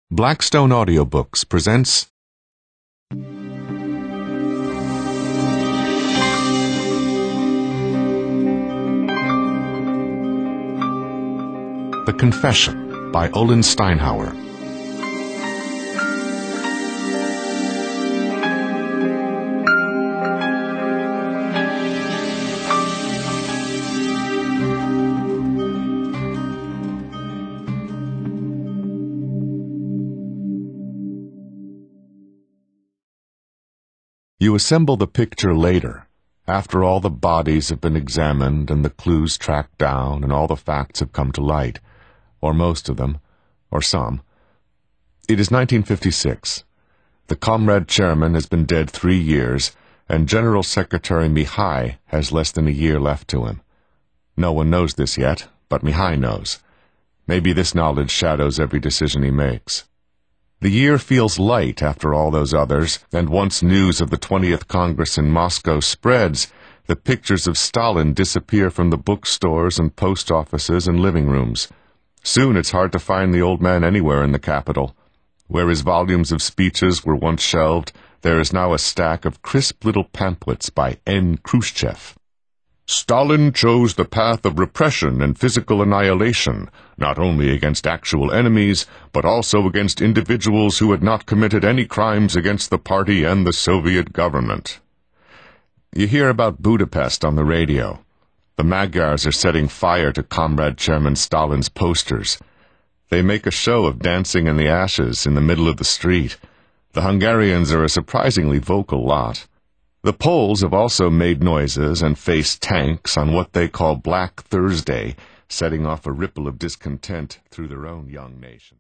Blackstone Audiobooks presents The Confession by Olin Steinhauer. You assemble the picture later, after all the bodies have been examined and the clues tracked down and all the facts have come to light, or most of them, or some. It is 1956. The Comrade Chairman has been dead 3 years, and General Secretary Mihai has less than a year left to him. No one knows this yet, but Mihai knows. Maybe this knowledge shadows every decision he makes. The year feels light after all those others, and once news of the 20th Congress in Moscow spreads, the pictures of Stalin disappear from the bookstores and post offices and living rooms. Soon it's hard to find the old man anywhere in the capital. Where his volumes of speeches were once shelved, there is now a stack of crisp little pamphlets by N. Khrushchev. Stalin chose the path of repression and physical annihilation, not only against actual enemies, but also against individuals who had not committed any crimes against the party and the Soviet government. You hear about Budapest on the radio. The Magyars are setting fire to Comrade Chairman Stalin's posters. They make a show of dancing in the ashes in the middle of the street. The Hungarians are a surprisingly vocal lot. The Poles have also made noises and faced tanks on what they call Black Thursday, setting off a ripple of discontent through their own young nation.